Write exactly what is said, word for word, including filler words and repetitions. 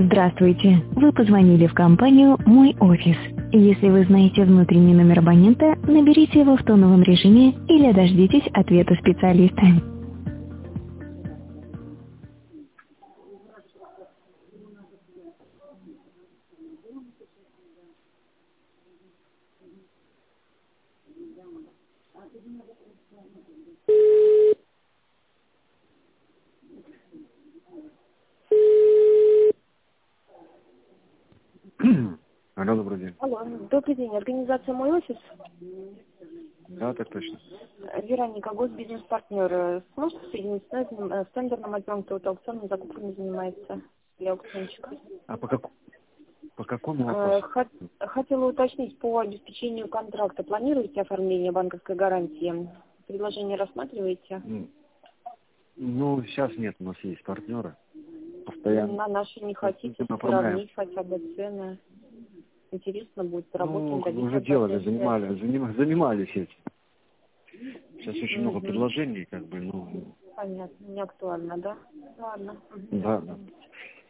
Здравствуйте. Вы позвонили в компанию «Мой офис». Если вы знаете внутренний номер абонента, наберите его в тоновом режиме или дождитесь ответа специалиста. Алло, добрый день. Алло, добрый день. Организация «Мой офис». Да, так точно. Вероника, госбизнес-партнер. Сможете соединить с нами, э, с тендерным отделом, кто аукционными закупками занимается для аукционщика? А по, как... по какому Э, вопросу? хот- Хотела уточнить по обеспечению контракта. Планируете оформление банковской гарантии? Предложение рассматриваете? М, Ну, сейчас нет, у нас есть партнеры. Постоянно. На наши не хотите Мы оформляем. сравнить хотя бы цены? Интересно будет, Ну, поработаем, добиться уже делали, обратной занимали, связи. заним- занимались этим. Сейчас очень много Мгм. предложений, как бы, ну, Понятно, не актуально, да? Ладно. Мгм. да, да.